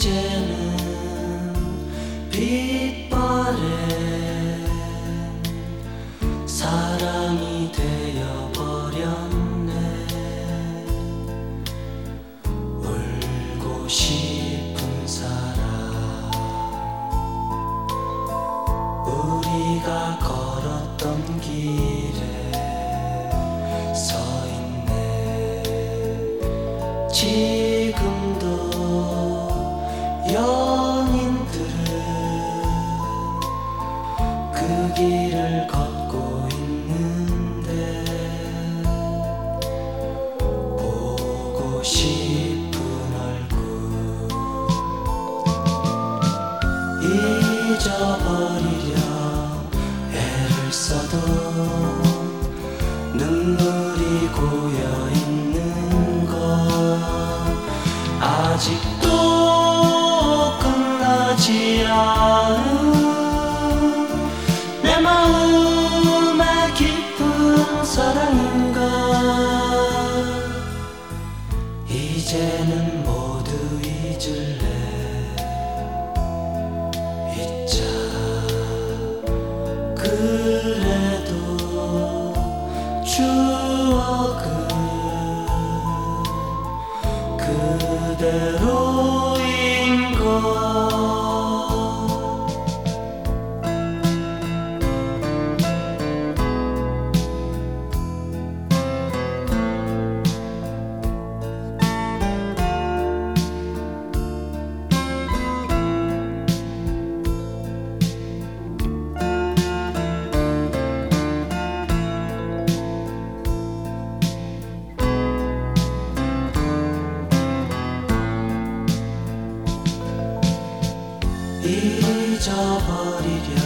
이제는 빛바랜 사랑이 되어버렸네. 울고 싶은 사람, 우리가 걸었던 길에 서있네. 지금도 연인들은 그 길을 걷고 있는데 보고 싶은 얼굴 잊어버리려 애를 써도 눈물이 고여있는 건 아직도 끝나지 않은 내 마음의 깊은 사랑인가. 이제는 모두 잊을래. 잊자. 그래도 추억은 그대로인 것. 잊어버리려